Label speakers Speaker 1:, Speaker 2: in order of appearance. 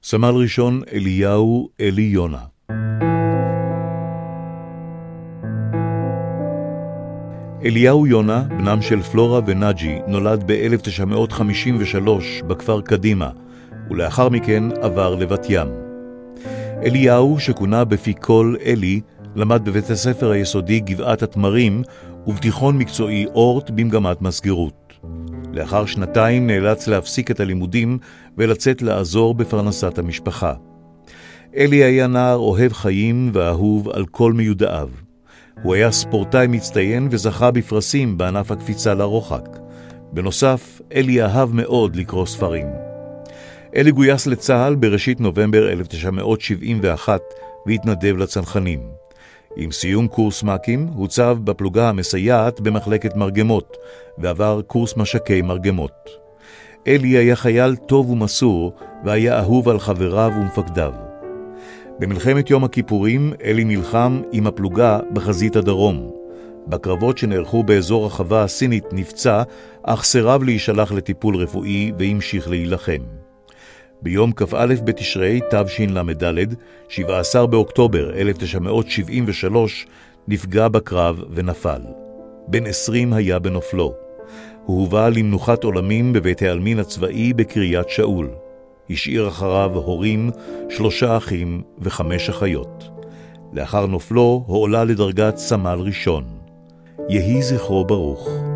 Speaker 1: סמל ראשון אליהו אלי יונה. אליהו יונה, בנם של פלורה ונאג'י, נולד ב-1953 בכפר קדימה, ולאחר מכן עבר לבת ים. אליהו, שכונה בפי כל אלי, למד בבית הספר היסודי גבעת התמרים ובתיכון מקצועי אורט במגמת מסגרות. לאחר שנתיים נאלץ להפסיק את הלימודים ולצאת לעזור בפרנסת המשפחה. אלי היה נער אוהב חיים ואהוב על כל מיודעיו. הוא היה ספורטאי מצטיין וזכה בפרסים בענף הקפיצה לרוחק. בנוסף, אלי אהב מאוד לקרוא ספרים. אלי גויס לצה"ל בראשית נובמבר 1971 והתנדב לצנחנים. עם סיום קורס מקים הוצב בפלוגה המסייעת במחלקת מרגמות ועבר קורס משקי מרגמות. אלי היה חייל טוב ומסור והיה אהוב על חבריו ומפקדיו. במלחמת יום הכיפורים אלי נלחם עם הפלוגה בחזית הדרום. בקרבות שנערכו באזור החווה הסינית נפצע, אך סירב להישלח לטיפול רפואי והמשיך להילחם. ביום כ"א בתשרי תשל"ד, 17 באוקטובר 1973, נפגע בקרב ונפל. בן 20 היה בנופלו. הוא הובא למנוחת עולמים בבית העלמין הצבאי בקריית שאול. השאיר אחריו הורים, 3 אחים ו5 אחיות. לאחר נופלו הועלה לדרגת סמל ראשון. יהי זכרו ברוך.